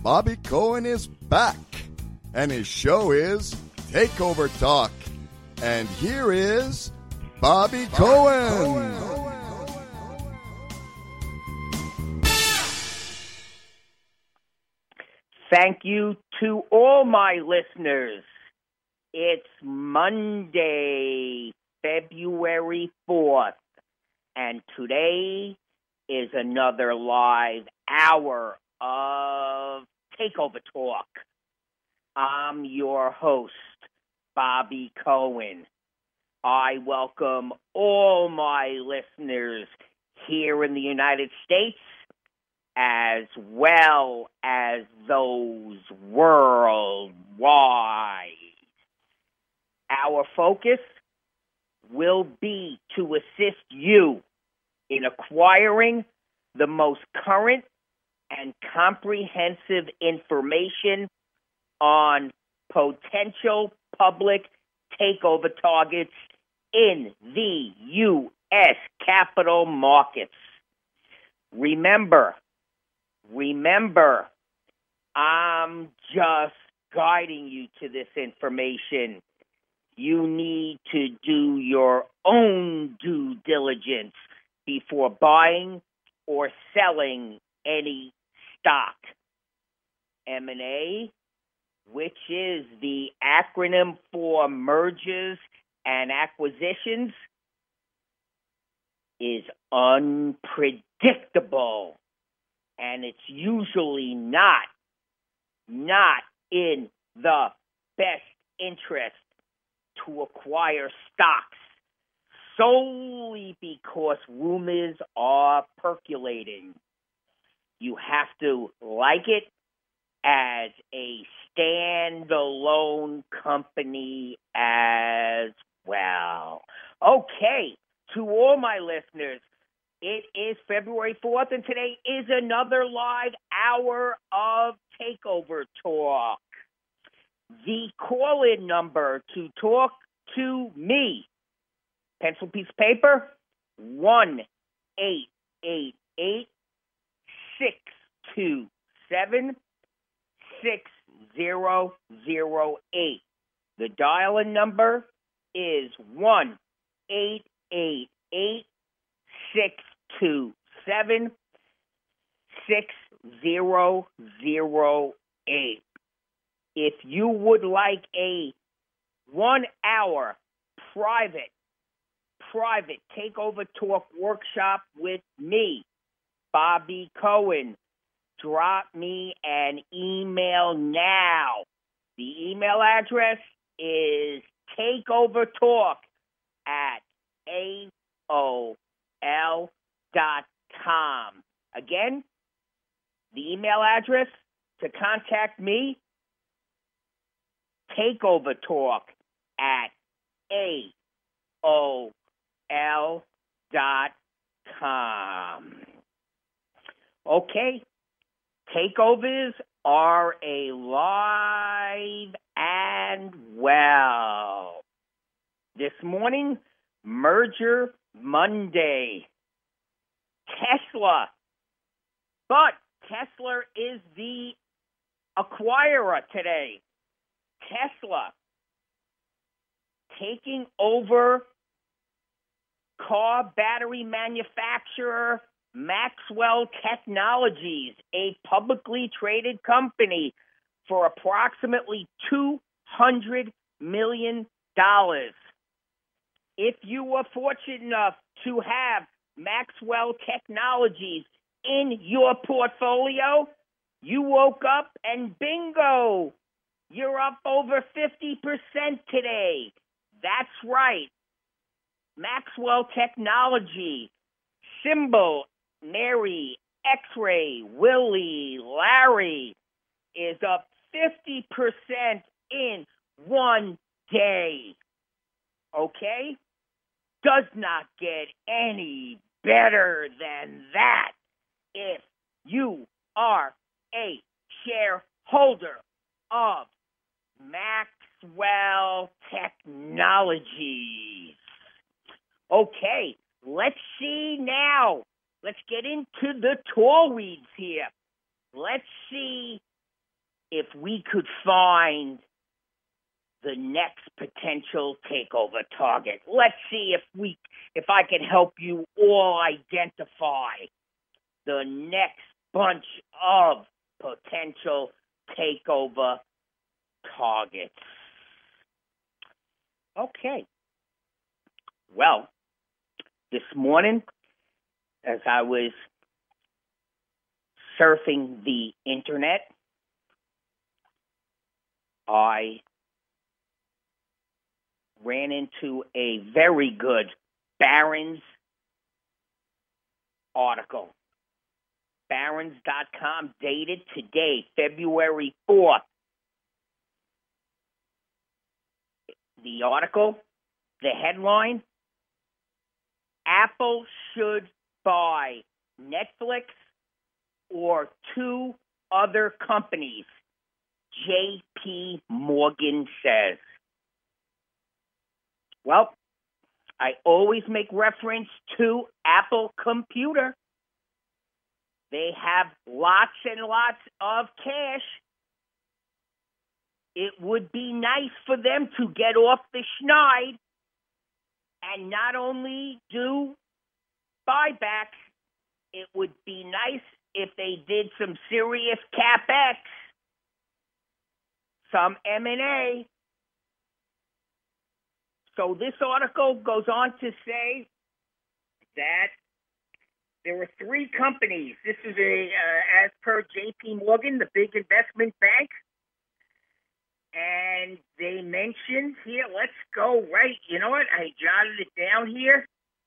Bobby Cohen is back, and his show is Takeover Talk. And here is Bobby Cohen. Thank you to all my listeners. It's Monday, February 4th, and today is another live hour of Takeover Talk. I'm your host, Bobby Cohen. I welcome all my listeners here in the United States, as well as those worldwide. Our focus will be to assist you in acquiring the most current and comprehensive information on potential public takeover targets in the U.S. capital markets. Remember, I'm just guiding you to this information. You need to do your own due diligence before buying or selling any stock. M&A, which is the acronym for mergers and acquisitions, is unpredictable. And it's usually not in the best interest to acquire stocks solely because rumors are percolating. You have to like it as a standalone company as well. Okay, to all my listeners, it is February 4th, and today is another live hour of Takeover Talk. The call-in number to talk to me, pencil, piece of paper, 1-888-627-6008. The dial-in number is 1-888-627-6008. If you would like a 1-hour private Takeover Talk workshop with me, Bobby Cohen, drop me an email now. The email address is takeovertalk@AOL.com. Again, the email address to contact me, takeovertalk@AOL.com. Okay, takeovers are alive and well. This morning, Merger Monday. Tesla. But Tesla is the acquirer today. Tesla taking over car battery manufacturer Maxwell Technologies, a publicly traded company, for approximately $200 million. If you were fortunate enough to have Maxwell Technologies in your portfolio, you woke up and bingo, you're up over 50% today. That's right. Maxwell Technology, symbol Mary, X-ray, Willie, Larry, is up 50% in one day. Okay? Does not get any better than that if you are a shareholder of Maxwell Technologies. Okay, let's see now. Let's get into the tall weeds here. Let's see if we could find the next potential takeover target. Let's see if I can help you all identify the next bunch of potential takeover targets. Okay. Well, this morning, as I was surfing the internet, I ran into a very good Barron's article. Barron's.com, dated today, February 4th. The article, the headline, Apple should buy Netflix or two other companies, J.P. Morgan says. Well, I always make reference to Apple Computer. They have lots and lots of cash. It would be nice for them to get off the schneid and not only do buybacks. It would be nice if they did some serious CapEx, some M&A. So this article goes on to say that there were three companies. This is as per J.P. Morgan, the big investment bank. And they mentioned here, let's go right. You know what? I jotted it down here.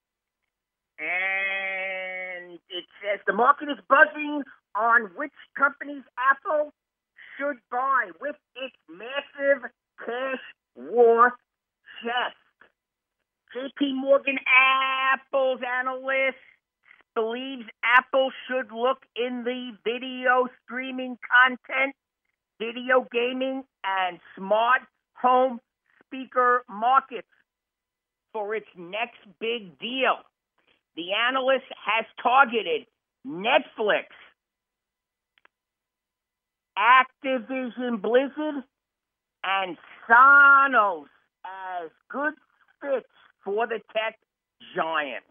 And it says the market is buzzing on which companies Apple should buy with its massive cash war chest. J.P. Morgan Apple's analyst believes Apple should look in the video streaming content, video gaming, and smart home speaker markets for its next big deal. The analyst has targeted Netflix, Activision Blizzard, and Sonos as good fits for the tech giant.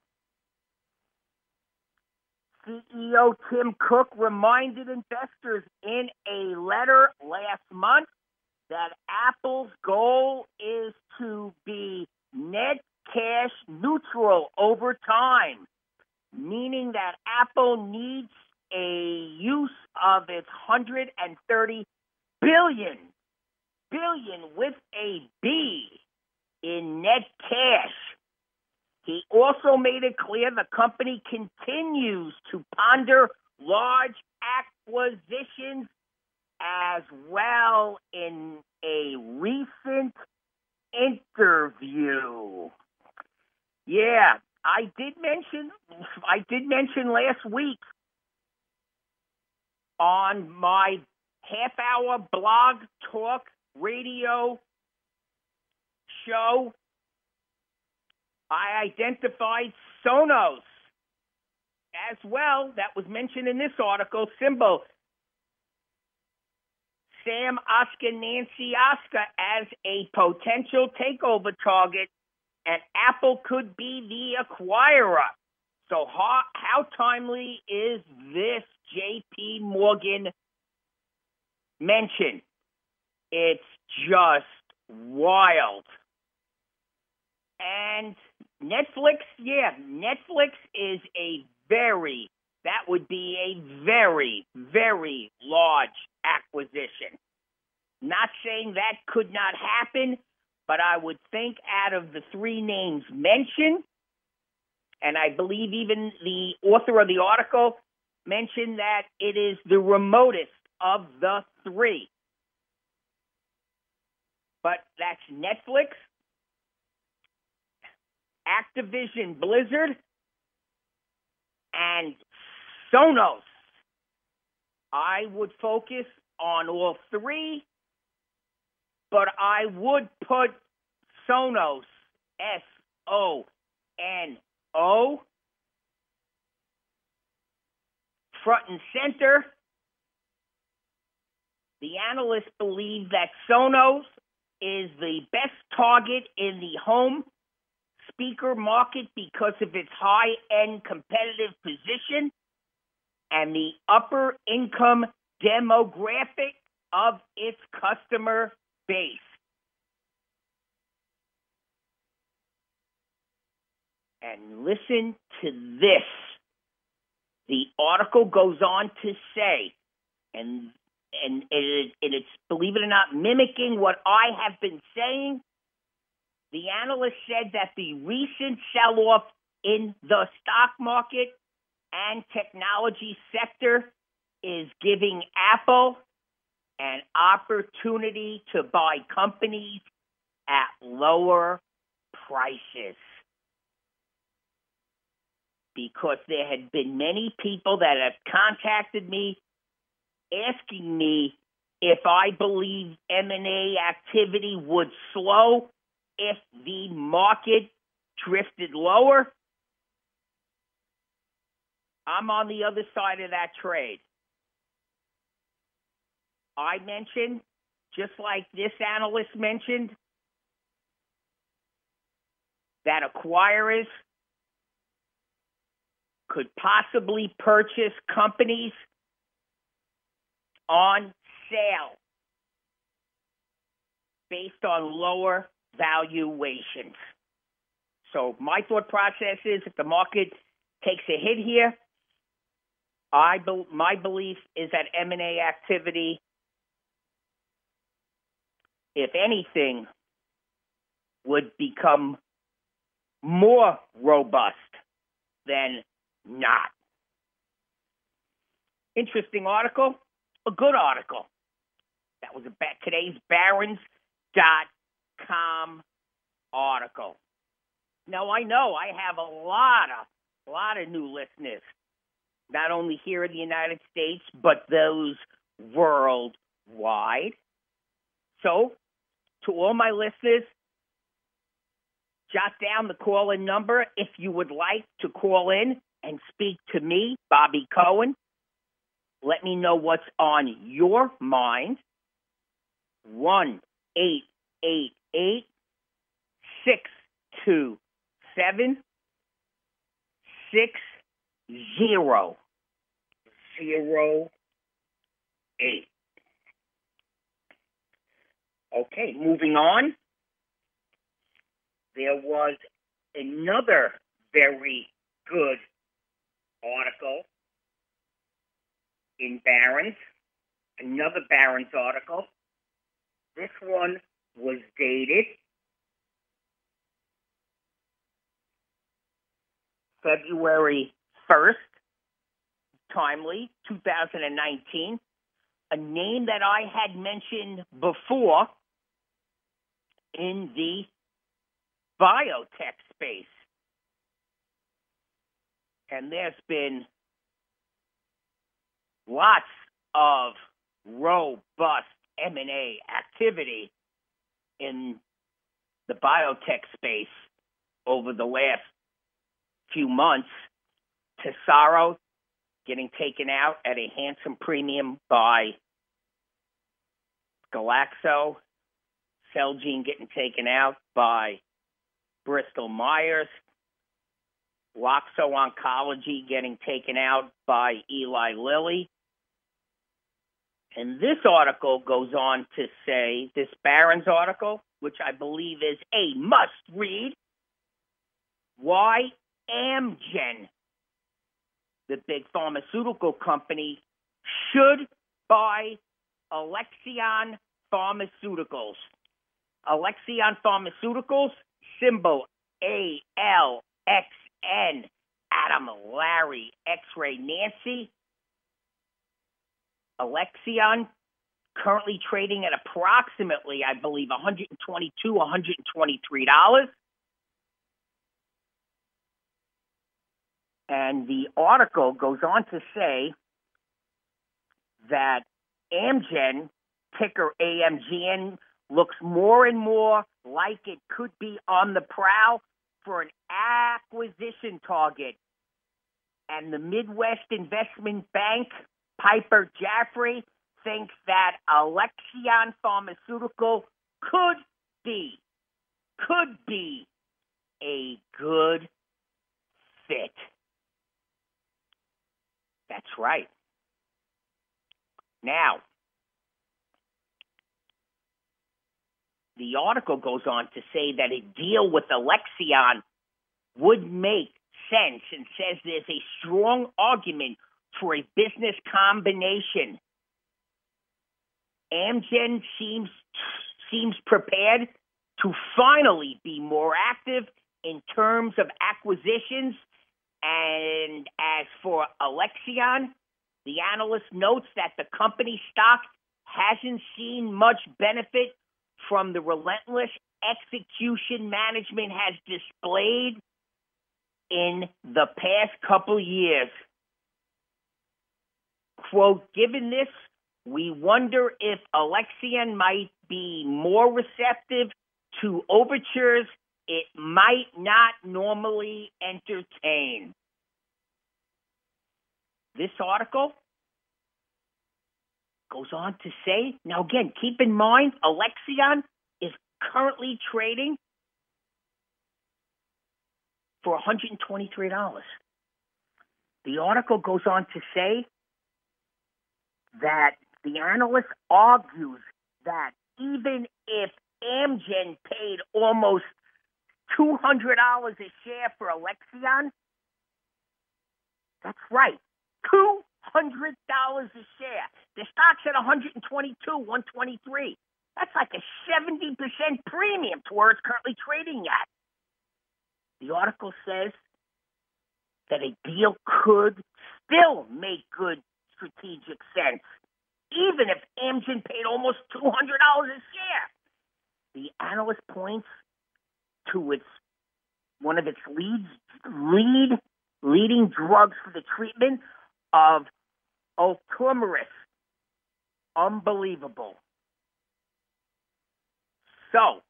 CEO Tim Cook reminded investors in a letter last month that Apple's goal is to be net cash neutral over time, meaning that Apple needs a use of its $130 billion with a B in net cash. He also made it clear the company continues to ponder large acquisitions as well in a recent interview. Yeah, I did mention last week on my half-hour blog talk radio show, I identified Sonos as well. That was mentioned in this article. Symbol Sam Oscar Nancy Oscar as a potential takeover target, and Apple could be the acquirer. So how timely is this J.P. Morgan mention? It's just wild. And Netflix is that would be a very, very large acquisition. Not saying that could not happen, but I would think out of the three names mentioned, and I believe even the author of the article mentioned that it is the remotest of the three. But that's Netflix, Activision Blizzard, and Sonos. I would focus on all three, but I would put Sonos, Sono, front and center. The analysts believe that Sonos is the best target in the home speaker market because of its high-end competitive position and the upper income demographic of its customer base. And listen to this. The article goes on to say, and it's, believe it or not, mimicking what I have been saying. The analyst said that the recent sell-off in the stock market and technology sector is giving Apple an opportunity to buy companies at lower prices. Because there had been many people that have contacted me asking me if I believe M&A activity would slow if the market drifted lower. I'm on the other side of that trade. I mentioned, just like this analyst mentioned, that acquirers could possibly purchase companies on sale based on lower valuations. So my thought process is if the market takes a hit here, my belief is that M&A activity, if anything, would become more robust than not. Interesting article, a good article. That was today's Barron's.com article. Now I know I have a lot of new listeners, not only here in the United States, but those worldwide. So, to all my listeners, jot down the call-in number if you would like to call in and speak to me, Bobby Cohen. Let me know what's on your mind. 1-888-627-6008. Okay, moving on. There was another very good article in Barron's, another Barron's article. This one was dated February 1st, timely, 2019, a name that I had mentioned before in the biotech space. And there's been lots of robust M&A activity in the biotech space over the last few months. Tesaro getting taken out at a handsome premium by Glaxo. Celgene getting taken out by Bristol Myers. Loxo Oncology getting taken out by Eli Lilly. And this article goes on to say, this Barron's article, which I believe is a must-read, why Amgen, the big pharmaceutical company, should buy Alexion Pharmaceuticals. Alexion Pharmaceuticals, symbol ALXN, Adam, Larry, X-ray, Nancy. Alexion currently trading at approximately, I believe, $122, $123. And the article goes on to say that Amgen, ticker AMGN, looks more and more like it could be on the prowl for an acquisition target. And the Midwest Investment Bank, Piper Jaffray, thinks that Alexion Pharmaceutical could be a good fit. That's right. Now, the article goes on to say that a deal with Alexion would make sense and says there's a strong argument for a business combination. Amgen seems prepared to finally be more active in terms of acquisitions. And as for Alexion, the analyst notes that the company stock hasn't seen much benefit from the relentless execution management has displayed in the past couple years. Quote, given this, we wonder if Alexion might be more receptive to overtures it might not normally entertain. This article goes on to say, now again, keep in mind, Alexion is currently trading for $123. The article goes on to say that the analyst argues that even if Amgen paid almost $200 a share for Alexion, that's right, $200 a share. The stock's at $122, $123. That's like a 70% premium to where it's currently trading at. The article says that a deal could still make good strategic sense, even if Amgen paid almost $200 a share. The analyst points to one of its leading drugs for the treatment of Ultomiris. Unbelievable. So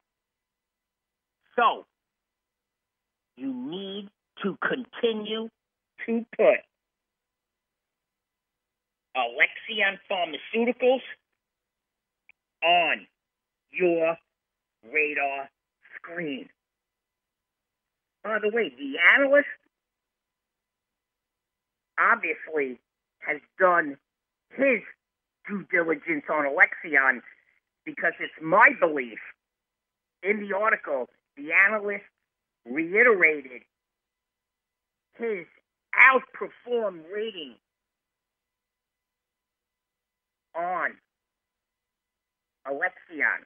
you need to continue to put Alexion Pharmaceuticals on your radar screen. By the way, the analyst obviously has done his due diligence on Alexion, because it's my belief in the article, the analyst reiterated his outperform rating on Alexion.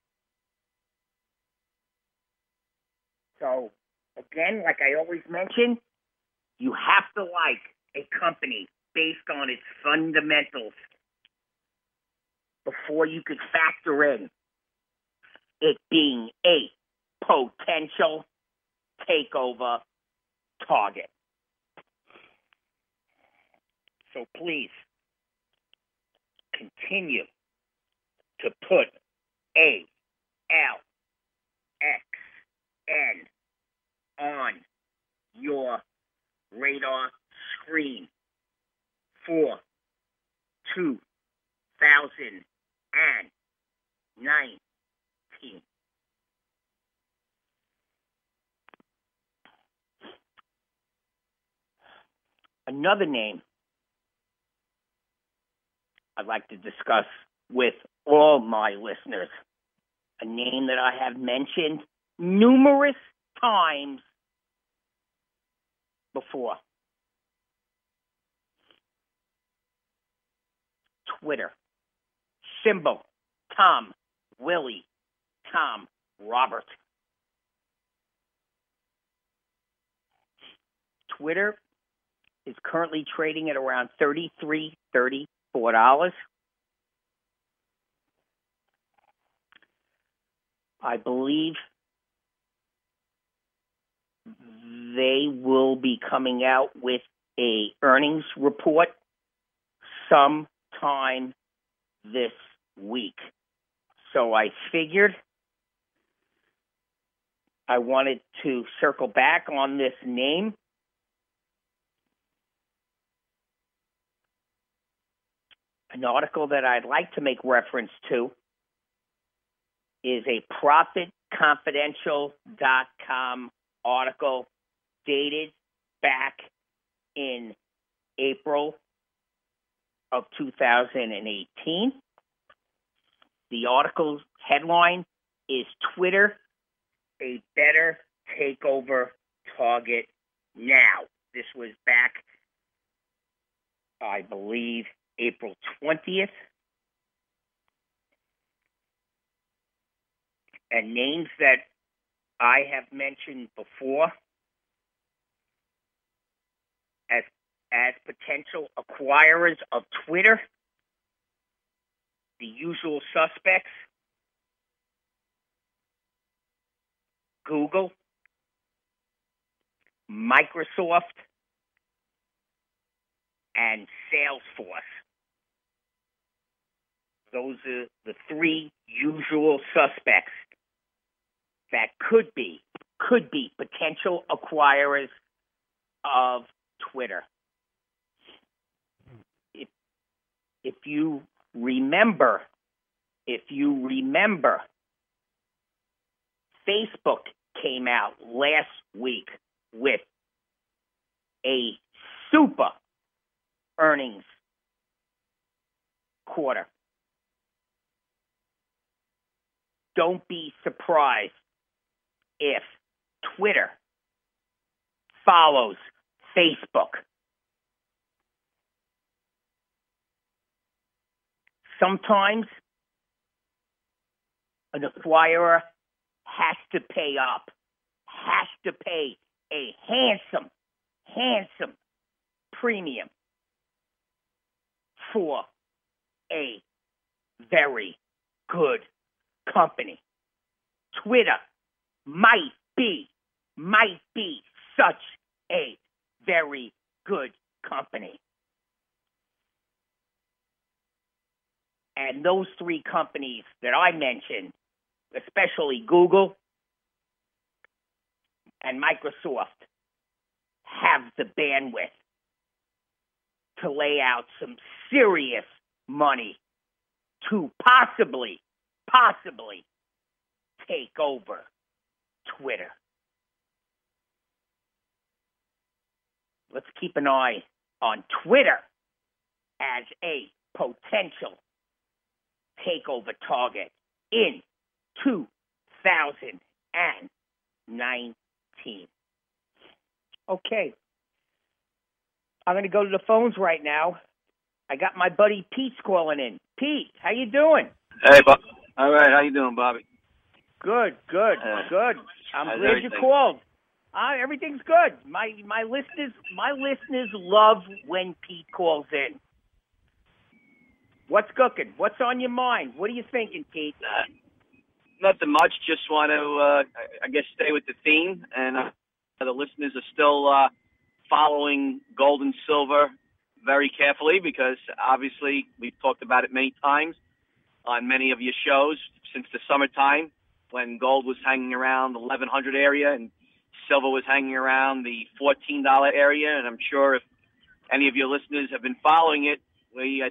So, again, like I always mention, you have to like a company based on its fundamentals before you could factor in it being a potential takeover target. So please continue to put ALXN on your radar screen for 2019. Another name I'd like to discuss with all my listeners, a name that I have mentioned numerous times before. Twitter. Symbol. Tom. Willie. Tom. Robert. Twitter is currently trading at around $33, $34. I believe they will be coming out with a earnings report sometime this week. So I figured I wanted to circle back on this name. An article that I'd like to make reference to is a ProfitConfidential.com article dated back in April of 2018. The article's headline is Twitter, a better takeover target now. This was back, I believe, April 20th. And names that I have mentioned before as potential acquirers of Twitter, the usual suspects: Google, Microsoft, and Salesforce. Those are the three usual suspects that could be potential acquirers of Twitter. If you remember, Facebook came out last week with a super earnings quarter. Don't be surprised if Twitter follows Facebook. Sometimes an acquirer has to pay up, has to pay a handsome premium for a very good company. Twitter might be such a very good company. And those three companies that I mentioned, especially Google and Microsoft, have the bandwidth to lay out some serious money to possibly take over Twitter. Let's keep an eye on Twitter as a potential takeover target in 2019. Okay. I'm going to go to the phones right now. I got my buddy Pete calling in. Pete, how you doing? Hey, Bob. All right, how you doing, Bobby? Good. I'm glad everything? you called. Everything's good. My listeners love when Pete calls in. What's cooking? What's on your mind? What are you thinking, Pete? Nothing much. Just want to, I guess, stay with the theme. And the listeners are still following gold and silver very carefully because, obviously, we've talked about it many times on many of your shows since the summertime when gold was hanging around the 1,100 area and silver was hanging around the $14 area. And I'm sure if any of your listeners have been following it, I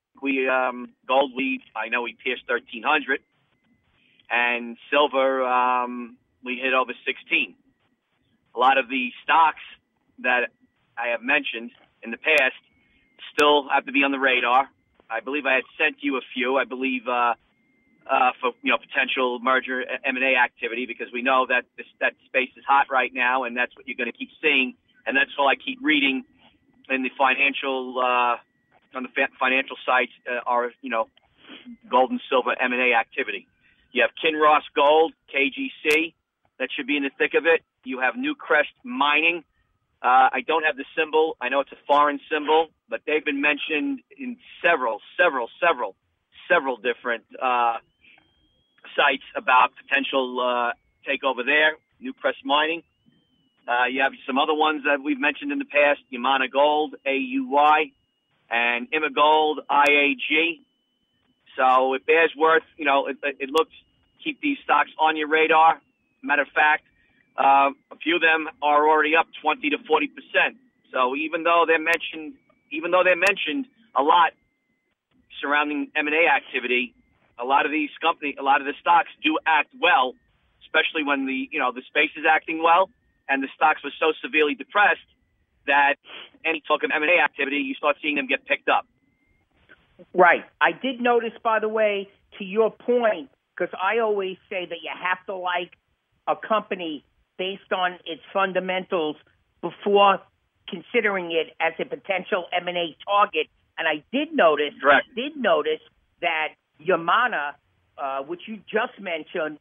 know we pierced 1,300, and silver, we hit over 16. A lot of the stocks that I have mentioned in the past still have to be on the radar. I believe I had sent you a few. I believe for potential merger M&A activity because we know that that space is hot right now, and that's what you're going to keep seeing, and that's all I keep reading in the financial. On the financial sites are, gold and silver M&A activity. You have Kinross Gold, KGC, that should be in the thick of it. You have Newcrest Mining. I don't have the symbol. I know it's a foreign symbol, but they've been mentioned in several different sites about potential takeover there. Newcrest Mining. You have some other ones that we've mentioned in the past, Yamana Gold, AUY, and Imagold, IAG. So it bears worth, it looks, keep these stocks on your radar. Matter of fact, a few of them are already up 20 to 40%. So even though they're mentioned a lot, surrounding M&A activity, a lot of these companies, a lot of the stocks do act well, especially when the space is acting well, and the stocks were so severely depressed that any talk of M&A activity, you start seeing them get picked up. Right. I did notice, by the way, to your point, because I always say that you have to like a company based on its fundamentals before considering it as a potential M&A target. And I did notice that Yamana, which you just mentioned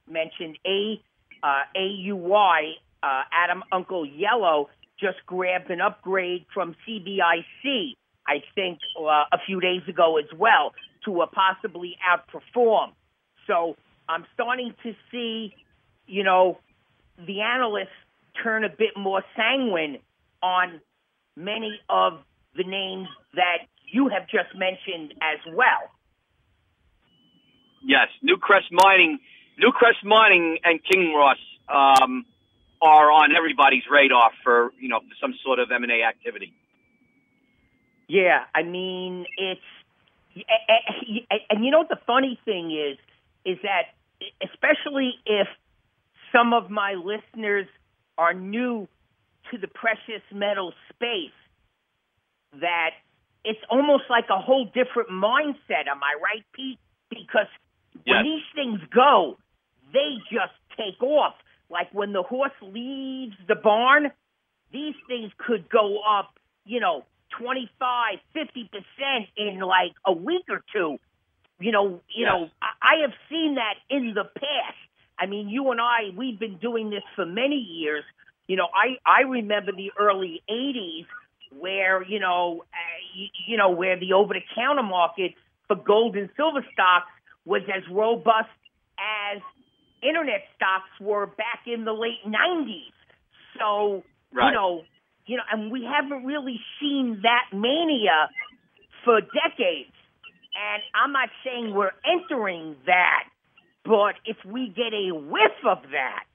AUY, Adam Uncle Yellow, just grabbed an upgrade from CBIC, I think, a few days ago as well, to possibly outperform. So I'm starting to see, the analysts turn a bit more sanguine on many of the names that you have just mentioned as well. Yes, Newcrest Mining and Kinross are on everybody's radar for some sort of M&A activity. Yeah, I mean, and the funny thing is that especially if some of my listeners are new to the precious metal space, that it's almost like a whole different mindset. Am I right, Pete? Because when these things go, they just take off. Like when the horse leaves the barn, these things could go up, 25, 50% in like a week or two. I have seen that in the past. I mean, you and I, we've been doing this for many years. I remember the early 80s where, where the over-the-counter market for gold and silver stocks was as robust as internet stocks were back in the late 90s. So, right. And we haven't really seen that mania for decades. And I'm not saying we're entering that, but if we get a whiff of that,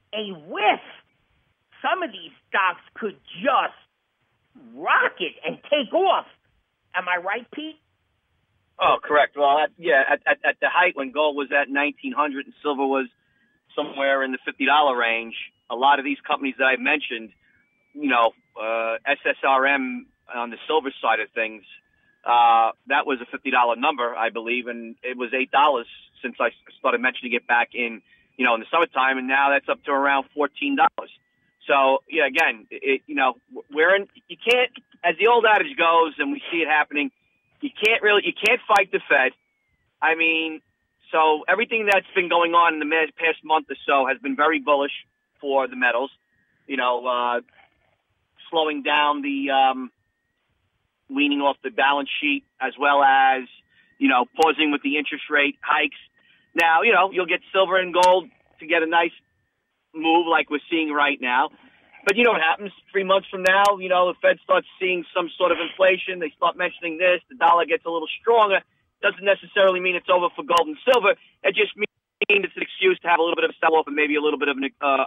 some of these stocks could just rocket and take off. Am I right, Pete? Oh, correct. Well, at the height when gold was at 1,900 and silver was somewhere in the $50 range, a lot of these companies that I mentioned, SSRM on the silver side of things, that was a $50 number, I believe, and it was $8 since I started mentioning it back in the summertime, and now that's up to around $14. So, yeah, again, you can't, as the old adage goes, and we see it happening, you can't fight the Fed. I mean, so everything that's been going on in the past month or so has been very bullish for the metals, slowing down the weaning off the balance sheet, as well as, pausing with the interest rate hikes. Now, you'll get silver and gold to get a nice move like we're seeing right now. But you know what happens 3 months from now, the Fed starts seeing some sort of inflation. They start mentioning this. The dollar gets a little stronger. Doesn't necessarily mean it's over for gold and silver. It just means it's an excuse to have a little bit of a sell-off and maybe a little bit of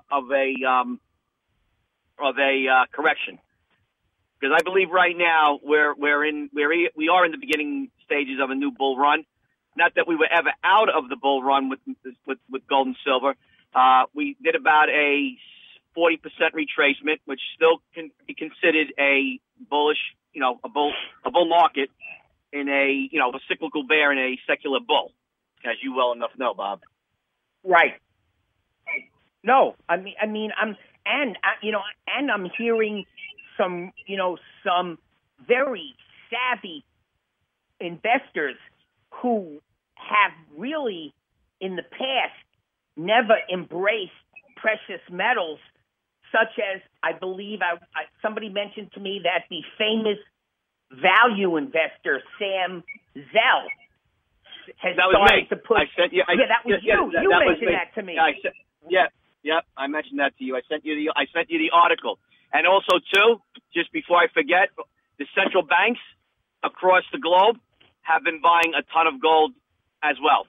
a correction. Because I believe right now we are in the beginning stages of a new bull run. Not that we were ever out of the bull run with gold and silver. We did about a 40% retracement, which still can be considered a bullish, a bull market in a cyclical bear in a secular bull, as you well enough know, Bob. Right. No, I'm hearing some very savvy investors who have really in the past never embraced precious metals, such as I believe somebody mentioned to me that the famous value investor Sam Zell has started to put. I sent you. That was you. You mentioned that to me. I mentioned that to you. I sent you the article, and also too, just before I forget, the central banks across the globe have been buying a ton of gold as well.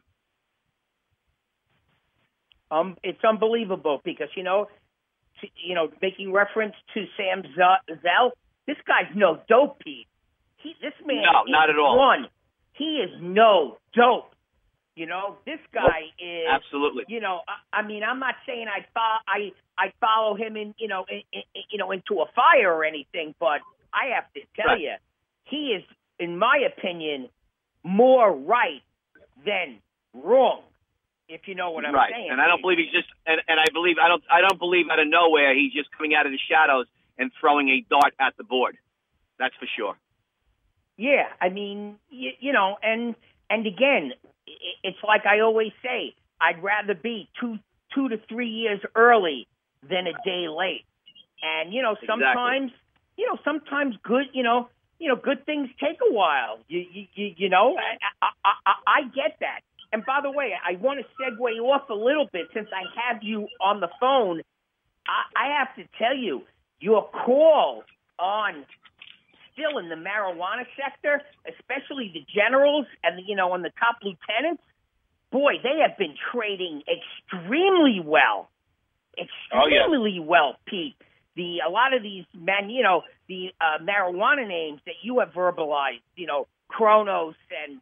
It's unbelievable because making reference to Sam Zell, this guy's no dope, Pete. This man not at all. he is no dope. You know, this guy is absolutely. You know, I mean, I'm not saying I follow him into a fire or anything, but I have to tell you, he is, in my opinion, more right than wrong. If you know what I'm saying. And I don't believe he's just, and I don't believe out of nowhere he's just coming out of the shadows and throwing a dart at the board. That's for sure. Yeah, I mean, you know, and again, it's like I always say, I'd rather be two to 3 years early than a day late. And sometimes good, good things take a while. You know, I get that. And by the way, I want to segue off a little bit since I have you on the phone. I have to tell you, your call on still in the marijuana sector, especially the generals and the top lieutenants, boy, they have been trading extremely well. Extremely well, Pete. A lot of these the marijuana names that you have verbalized, Kronos and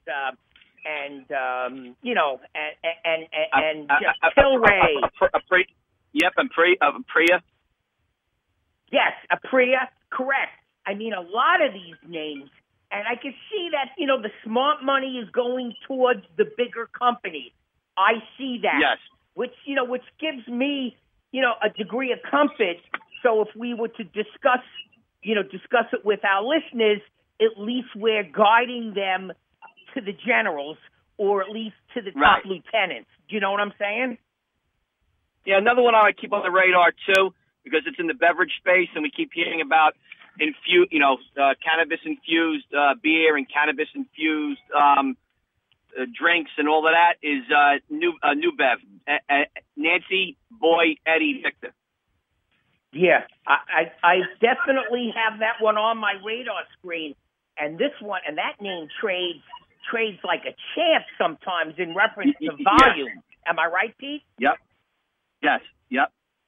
Tilray. Yep, and Priya. Yes, Priya, correct. I mean, a lot of these names, and I can see that, the smart money is going towards the bigger companies. I see that. Yes. Which gives me, a degree of comfort. So if we were to discuss it with our listeners, at least we're guiding them to the generals or at least to the top lieutenants. Do you know what I'm saying? Yeah, another one I keep on the radar too, because it's in the beverage space, and we keep hearing about cannabis-infused beer and cannabis-infused drinks and all of that is New Bev. Nancy, Boy, Eddie, Victor. Yeah, I definitely have that one on my radar screen, and this one and that name trades like a champ sometimes in reference to volume. Yes. Am I right, Pete? Yep. Yes. Yep.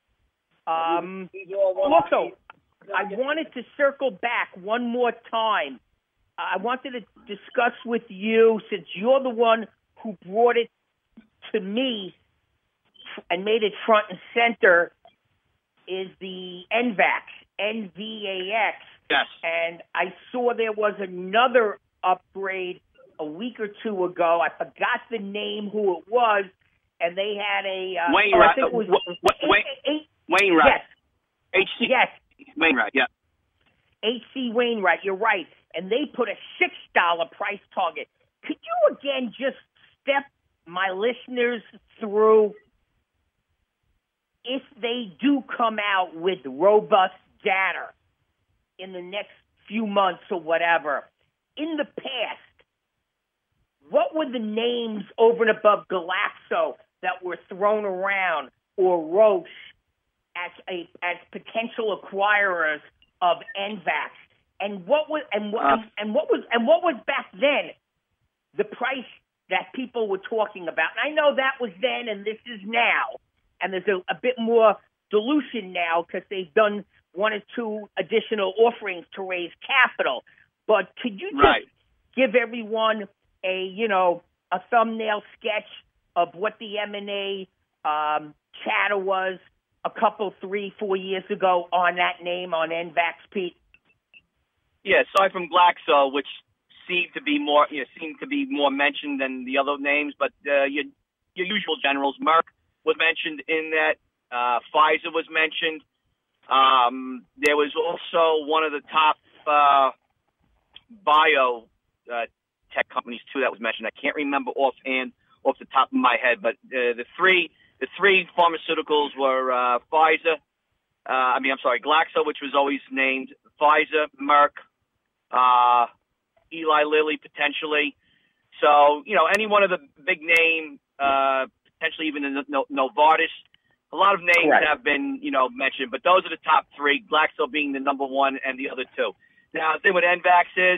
Also, I wanted to circle back one more time. I wanted to discuss with you, since you're the one who brought it to me and made it front and center, is the NVAX, NVAX. Yes. And I saw there was another upgrade a week or two ago. I forgot the name, who it was, and they had a Wainwright. I think it was Wainwright. Yes. HC. Yes. Wainwright. Yeah. H.C. Wainwright. You're right, and they put a $6 price target. Could you again just step my listeners through, if they do come out with robust data in the next few months or whatever, in the past, what were the names over and above Glaxo that were thrown around, or Roche, as potential acquirers of NVAX? And what was back then the price that people were talking about? And I know that was then, and this is now, and there's a bit more dilution now because they've done one or two additional offerings to raise capital. But could you just give everyone a thumbnail sketch of what the M&A chatter was a couple, 3-4 years ago on that name, on NVAX, Pete? Yeah, aside from Glaxo, which seemed to be more mentioned than the other names, but your usual generals. Merck was mentioned in that. Pfizer was mentioned. There was also one of the top bio tech companies too that was mentioned. I can't remember off the top of my head, but the three pharmaceuticals were Pfizer. Glaxo, which was always named, Pfizer, Merck, Eli Lilly potentially. So any one of the big name, potentially even Novartis. A lot of names have been mentioned, but those are the top three. Glaxo being the number one, and the other two. Now the thing with NVAX is,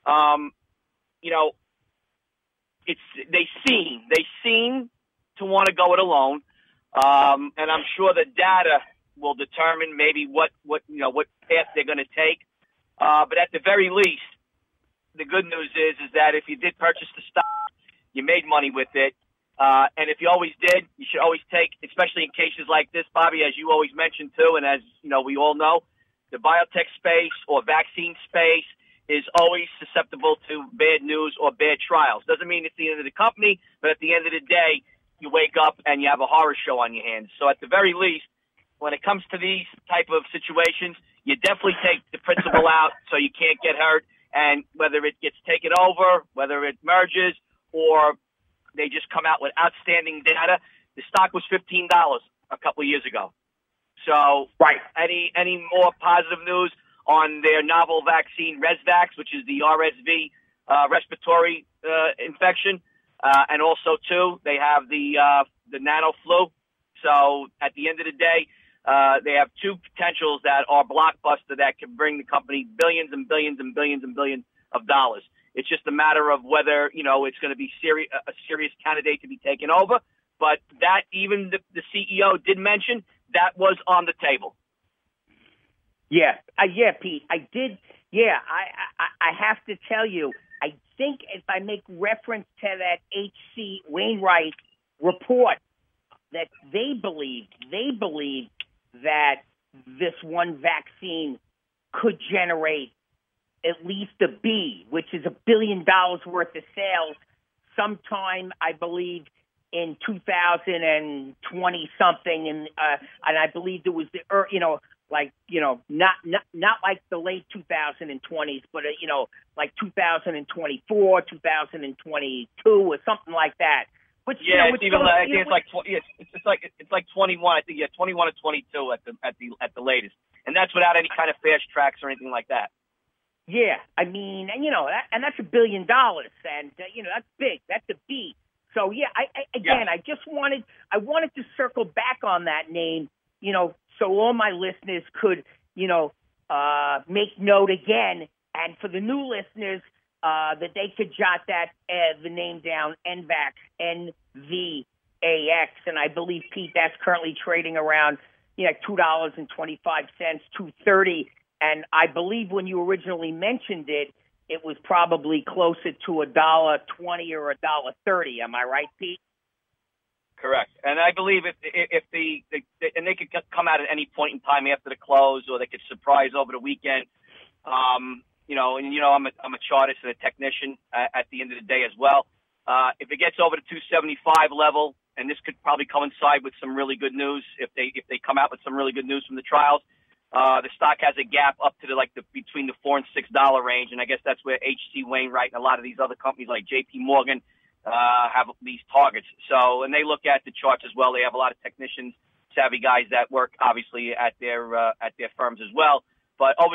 they seem to want to go it alone, and I'm sure the data will determine maybe what path they're going to take. But at the very least, the good news is that if you did purchase the stock, you made money with it. And if you always did, you should always take, especially in cases like this, Bobby, as you always mentioned too, and as you know, we all know, the biotech space or vaccine space is always susceptible to bad news or bad trials. Doesn't mean it's the end of the company, but at the end of the day, you wake up and you have a horror show on your hands. So at the very least, when it comes to these type of situations, you definitely take the principal out so you can't get hurt. And whether it gets taken over, whether it merges, or they just come out with outstanding data, the stock was $15 a couple of years ago. So right. Any more positive news on their novel vaccine, Resvax, which is the RSV respiratory infection, and also too they have the nano flu. So at the end of the day, they have two potentials that are blockbuster that can bring the company billions and billions and billions and billions of dollars. It's just a matter of whether it's going to be a serious candidate to be taken over. But that even the CEO did mention that was on the table. Yeah, Pete, I did. Yeah, I have to tell you, I think if I make reference to that H.C. Wainwright report, that they believe that this one vaccine could generate at least a B, which is $1 billion worth of sales sometime, I believe, in 2020 something, and I believe it was not like the late 2020s, but like 2024, 2022, or something like that. Which, it's even I think it's like 21. I think 21 or 22 at the latest, and that's without any kind of fast tracks or anything like that. Yeah, I mean, and that's $1 billion, and that's big. That's a B. So yeah, I just wanted to circle back on that name, so all my listeners could, make note again, and for the new listeners, that they could jot that the name down, NVAX, NVAX, and I believe, Pete, that's currently trading around $2.25, $2.30, and I believe when you originally mentioned it, it was probably closer to $1.20 or $1.30. Am I right, Pete? Correct. And I believe if and they could come out at any point in time after the close, or they could surprise over the weekend. I'm a chartist and a technician at the end of the day as well. If it gets over the 275 level, and this could probably coincide with some really good news, if they come out with some really good news from the trials, the stock has a gap up to between the $4 and $6 range, and I guess that's where H.C. Wainwright and a lot of these other companies like J.P. Morgan have these targets. So, and they look at the charts as well. They have a lot of technicians, savvy guys that work obviously at their firms as well. But over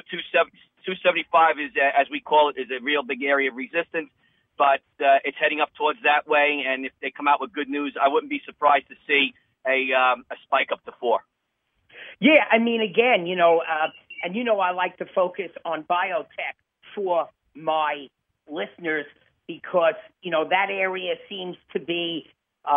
275 is, as we call it, is a real big area of resistance. But it's heading up towards that way, and if they come out with good news, I wouldn't be surprised to see a spike up to 4. Yeah, I mean, again, and I like to focus on biotech for my listeners because, that area seems to be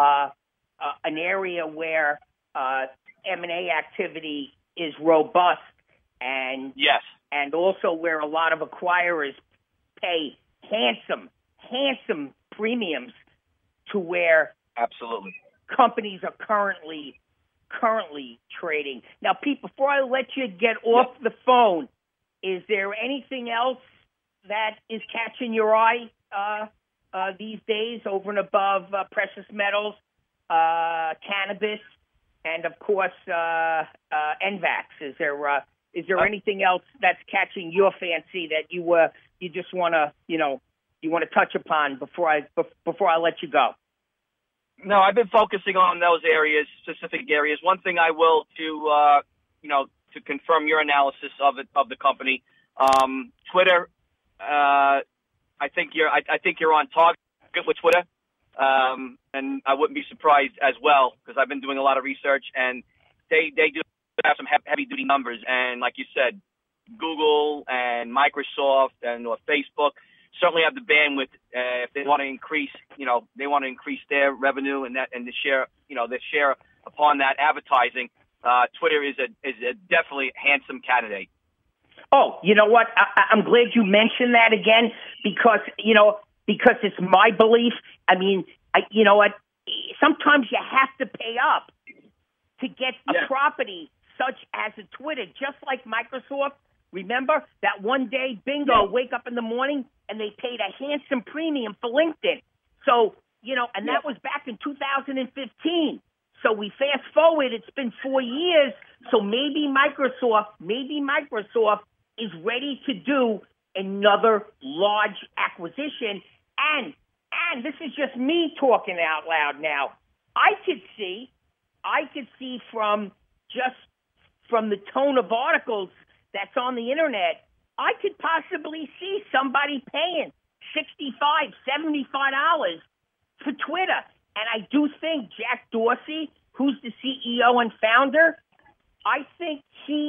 an area where M&A activity is robust and yes, and also where a lot of acquirers pay handsome premiums to where absolutely companies are currently trading. Now, Pete, before I let you get off the phone, is there anything else that is catching your eye these days over and above precious metals, cannabis, and of course NVAX? Is there anything else that's catching your fancy that you just want to touch upon before I let you go? No, I've been focusing on those areas, specific areas. One thing I will to confirm your analysis of the company, Twitter. I think you're on target with Twitter, and I wouldn't be surprised as well because I've been doing a lot of research, and they do have some heavy duty numbers. And like you said, Google and Microsoft or Facebook certainly have the bandwidth if they want to increase. They want to increase their revenue and the share. The share upon that advertising. Twitter is a definitely handsome candidate. Oh, you know what? I'm glad you mentioned that again because it's my belief. I mean, you know what? Sometimes you have to pay up to get a property such as a Twitter, just like Microsoft. Remember that one day, bingo, wake up in the morning and they paid a handsome premium for LinkedIn. So, and that was back in 2015. So we fast forward, it's been 4 years. So maybe Microsoft is ready to do another large acquisition. And this is just me talking out loud now. I could see from the tone of articles that's on the internet, I could possibly see somebody paying $65, $75 for Twitter. And I do think Jack Dorsey, who's the CEO and founder, I think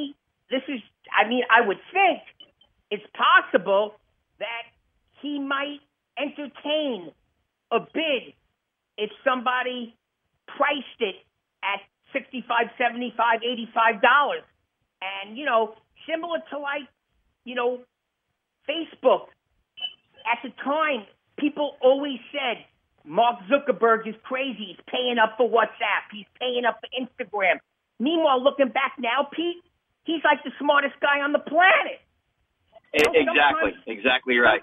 I would think it's possible that he might entertain a bid if somebody priced it at $65, $75, $85. And, similar to Facebook, at the time, people always said, Mark Zuckerberg is crazy. He's paying up for WhatsApp. He's paying up for Instagram. Meanwhile, looking back now, Pete, he's like the smartest guy on the planet. Exactly right.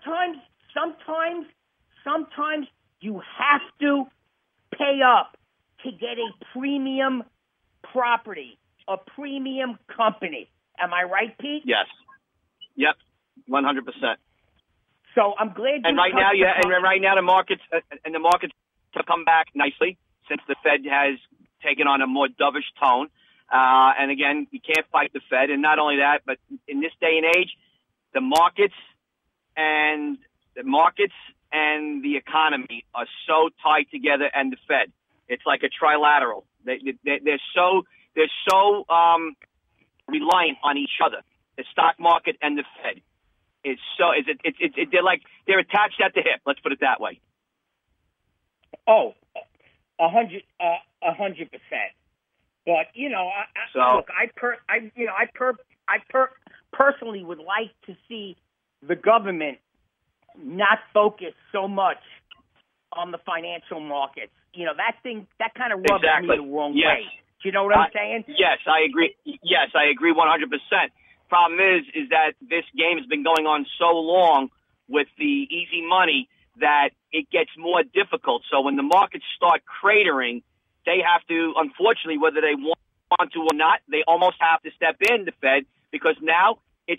Sometimes you have to pay up to get a premium property, a premium company. Am I right, Pete? Yes. Yep. 100%. So I'm glad. And right now, the markets have come back nicely since the Fed has taken on a more dovish tone. And again, you can't fight the Fed. And not only that, but in this day and age, the markets and the economy are so tied together, and the Fed. It's like a trilateral. They're so reliant on each other. The stock market and the Fed. They're attached at the hip. Let's put it that way. Oh, 100%. But look, I personally would like to see the government not focus so much on the financial markets. That kind of rubs me the wrong way. Do you know what I'm saying? Yes, I agree. Yes, I agree 100%. Problem is that this game has been going on so long with the easy money that it gets more difficult. So when the markets start cratering, they have to, unfortunately, whether they want to or not, they almost have to step in, the Fed, because now they're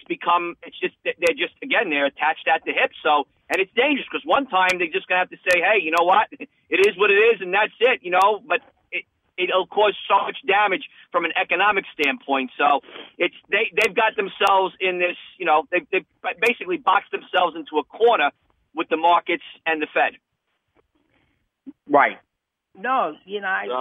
attached at the hip. So, and it's dangerous because one time they're just going to have to say, hey, you know what? It is what it is, and that's it, but it'll cause so much damage from an economic standpoint. So they've got themselves in this, they've basically boxed themselves into a corner with the markets and the Fed. Right. No, you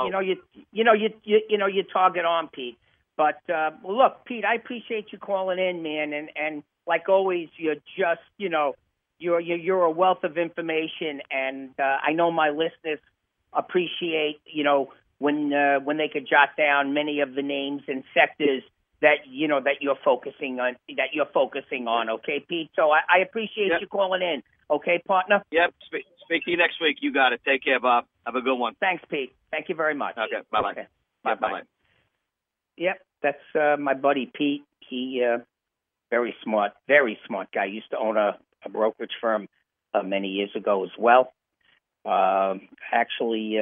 target on, Pete. But look, Pete, I appreciate you calling in, man, and like always, you're just, you're a wealth of information, and I know my listeners appreciate, when they could jot down many of the names and sectors that you're focusing on. Okay, Pete. So I appreciate you calling in. Okay, partner. Yep. Speak to you next week. You got it. Take care, Bob. Have a good one. Thanks, Pete. Thank you very much. Okay. Bye-bye. Okay. Bye-bye. Yep. That's my buddy Pete. He very smart guy. Used to own a brokerage firm many years ago as well. Actually,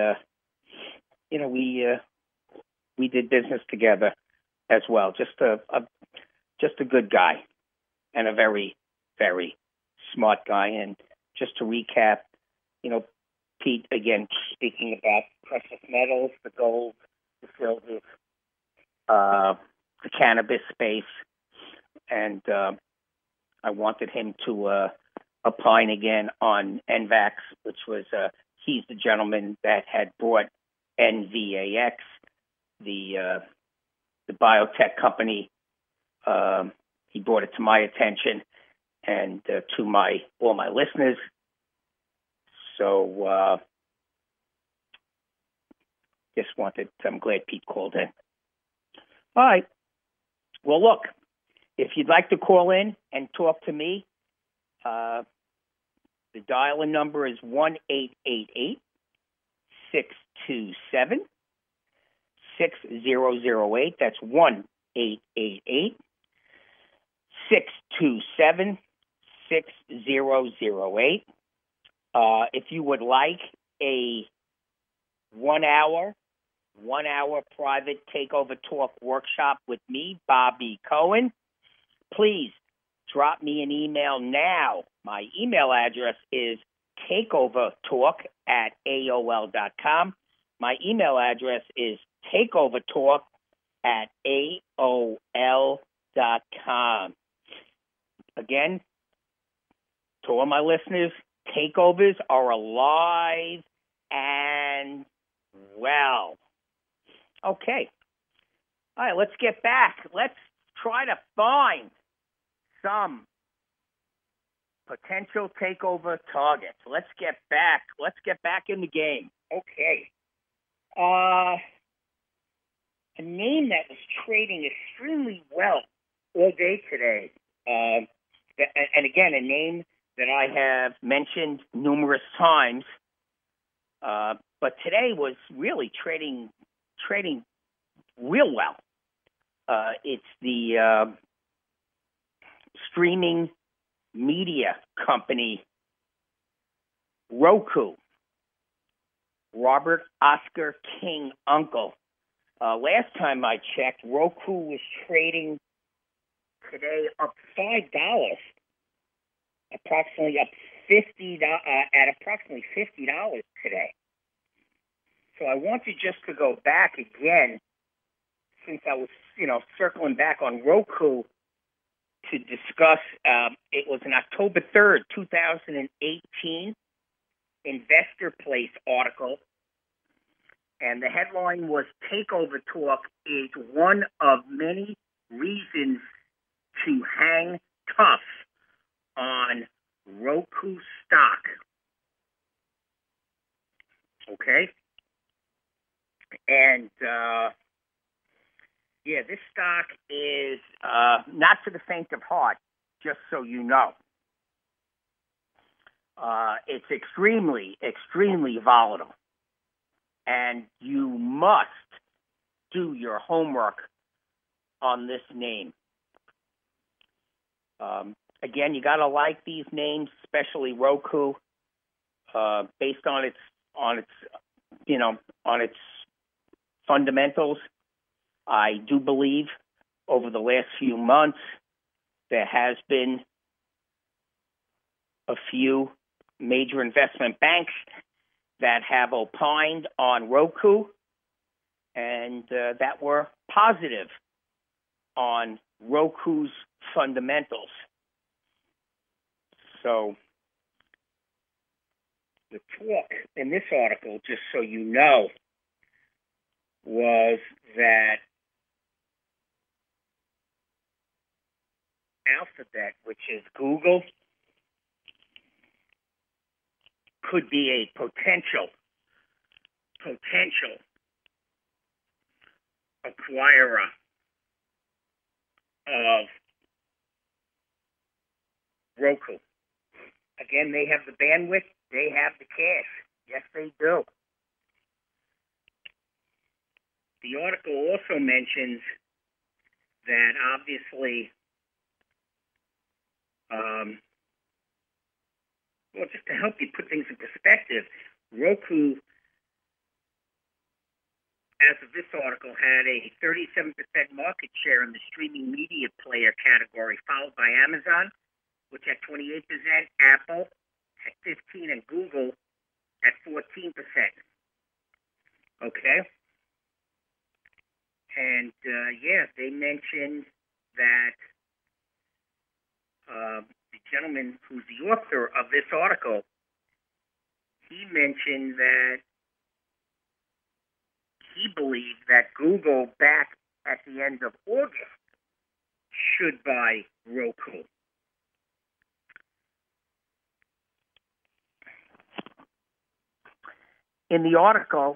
we did business together as well. Just a good guy and a very, very smart guy. And just to recap, Pete, again, speaking about precious metals, the gold, the silver, the cannabis space, and I wanted him to opine again on NVAX, which was he's the gentleman that had brought NVAX, the biotech company. He brought it to my attention and to all my listeners. So I'm glad Pete called in. All right. Well, look, if you'd like to call in and talk to me, the dial-in number is 1-888-627-6008. That's 1-888-627-6008. If you would like a 1 hour private takeover talk workshop with me, Bobby Cohen, please drop me an email now. My email address is takeovertalk@aol.com. My email address is takeovertalk@aol.com. Again, to all my listeners, takeovers are alive and well. Okay. All right, let's get back. Let's try to find some potential takeover targets. Let's get back in the game. Okay. A name that was trading extremely well all day today. And again, a name that I have mentioned numerous times, but today was really trading real well. It's the streaming media company Roku. Robert Oscar King uncle. Last time I checked, Roku was trading today up $5, approximately up at approximately $50 today. So I wanted just to go back again, since I was, circling back on Roku to discuss. It was an October 3rd, 2018 Investor Place article, and the headline was "Takeover Talk is one of many reasons to hang tough on Roku stock." Okay? And, this stock is not for the faint of heart, just so you know. It's extremely, extremely volatile. And you must do your homework on this name. Again, you got to like these names, especially Roku, based on its fundamentals. I do believe over the last few months there has been a few major investment banks that have opined on Roku and that were positive on Roku's fundamentals. So the talk in this article, just so you know, was that Alphabet, which is Google, could be a potential acquirer of Roku. Again, they have the bandwidth, they have the cash. Yes, they do. The article also mentions that obviously, just to help you put things in perspective, Roku, as of this article, had a 37% market share in the streaming media player category, followed by Amazon, which had 28%, Apple at 15%, and Google at 14%. Okay? And, they mentioned that the gentleman who's the author of this article, he mentioned that he believed that Google, back at the end of August, should buy Roku. In the article,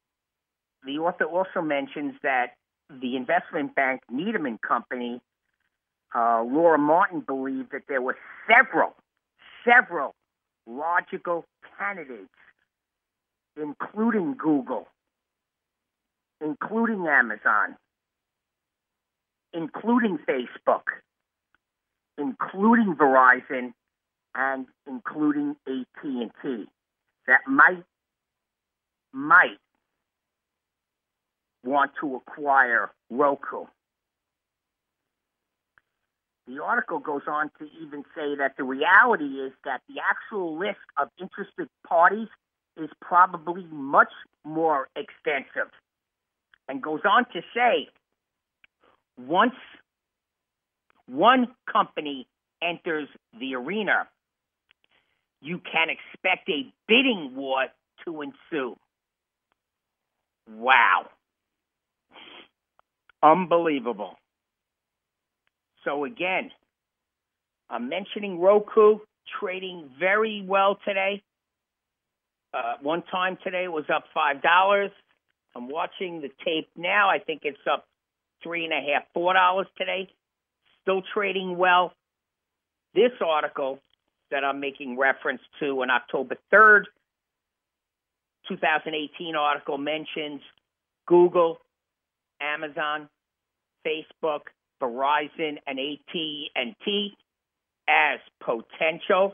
the author also mentions that the investment bank Needham & Company Laura Martin believed that there were several logical candidates, including Google, including Amazon, including Facebook, including Verizon, and including AT&T, that might want to acquire Roku. The article goes on to even say that the reality is that the actual list of interested parties is probably much more extensive, and goes on to say once one company enters the arena, you can expect a bidding war to ensue. Wow. Unbelievable. So again, I'm mentioning Roku, trading very well today. One time today was up $5. I'm watching the tape now. I think it's up $3.50, $4 today. Still trading well. This article that I'm making reference to, an October 3rd, 2018 article, mentions Google, Amazon, Facebook, Verizon, and AT&T as potential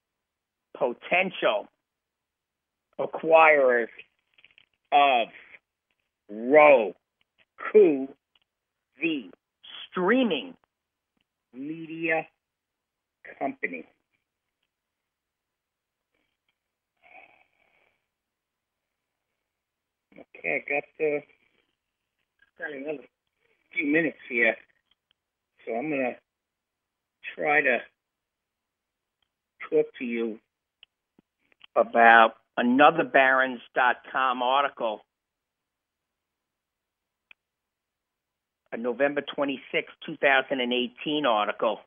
acquirers of Roku, the streaming media company. Okay, I got another few minutes here, so I'm going to try to talk to you about another Barron's.com article, a November 26, 2018 article.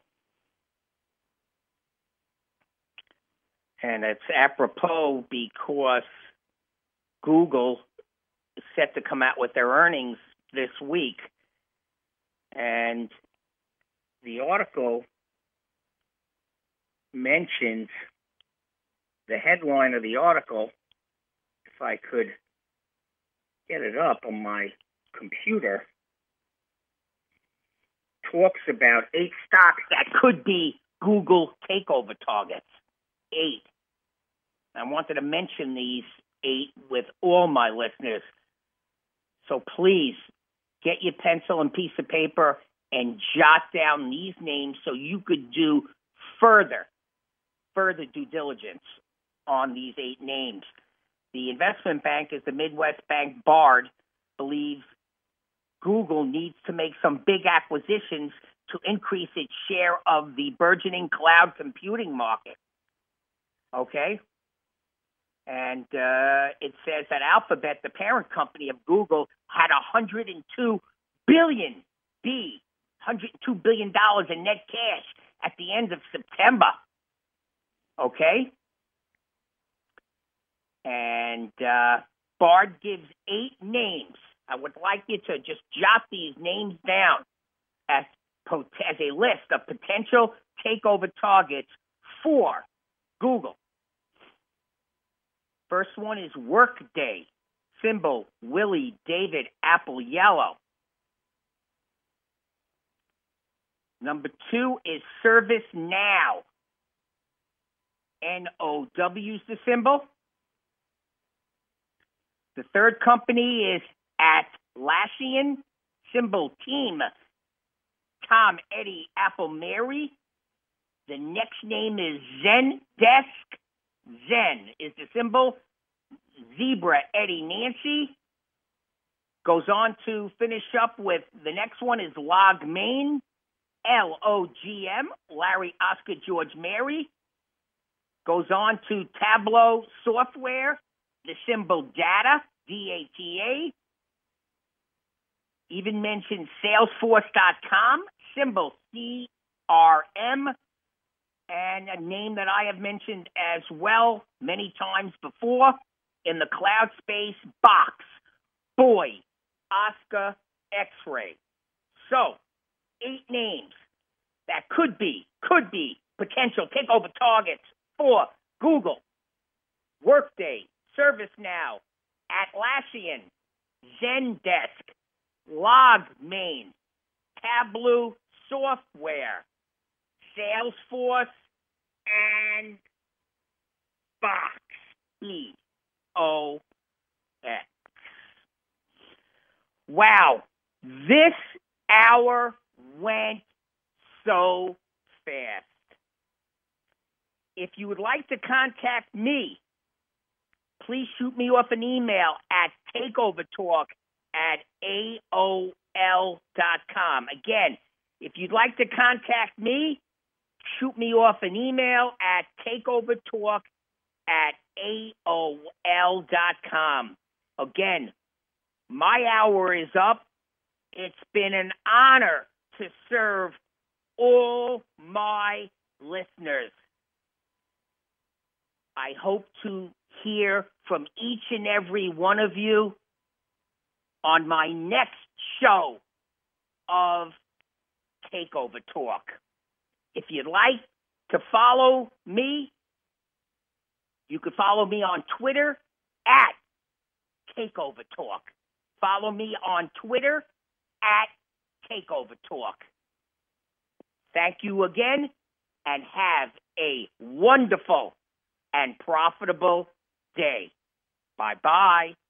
And it's apropos because Google is set to come out with their earnings this week. And the article mentions, the headline of the article, if I could get it up on my computer, talks about 8 stocks that could be Google takeover targets. 8. I wanted to mention these 8 with all my listeners. So please get your pencil and piece of paper and jot down these names so you could do further due diligence on these 8 names. The investment bank is the Midwest Bank Bard, believes Google needs to make some big acquisitions to increase its share of the burgeoning cloud computing market. Okay? And it says that Alphabet, the parent company of Google, had $102 billion in net cash at the end of September. Okay? And Bard gives 8 names. I would like you to just jot these names down as a list of potential takeover targets for Google. First one is Workday, symbol Willie David Apple Yellow. Number 2 is ServiceNow. NOW is the symbol. The third company is Atlassian, symbol Team. Tom, Eddie, Apple, Mary. The next name is Zendesk. Zen is the symbol. Zebra, Eddie, Nancy. Goes on to finish up with the next one is Logmain. LOGM, Larry, Oscar, George, Mary. Goes on to Tableau Software, the symbol Data, DATA. Even mentioned Salesforce.com, symbol CRM. And a name that I have mentioned as well many times before in the cloud space, Box, Boy, Oscar, X-Ray. So, 8 names that could be potential takeover targets for Google, Workday, ServiceNow, Atlassian, Zendesk, LogMain, Tableau Software, Salesforce, and Box, EOX. Wow, this hour went so fast. If you would like to contact me, please shoot me off an email at takeovertalk@AOL.com. Again, if you'd like to contact me, shoot me off an email at takeovertalk@AOL.com. Again, my hour is up. It's been an honor to serve all my listeners. I hope to hear from each and every one of you on my next show of Takeover Talk. If you'd like to follow me, you can follow me on Twitter at Takeover Talk. Follow me on Twitter at Takeover Talk. Thank you again, and have a wonderful and profitable day. Bye-bye.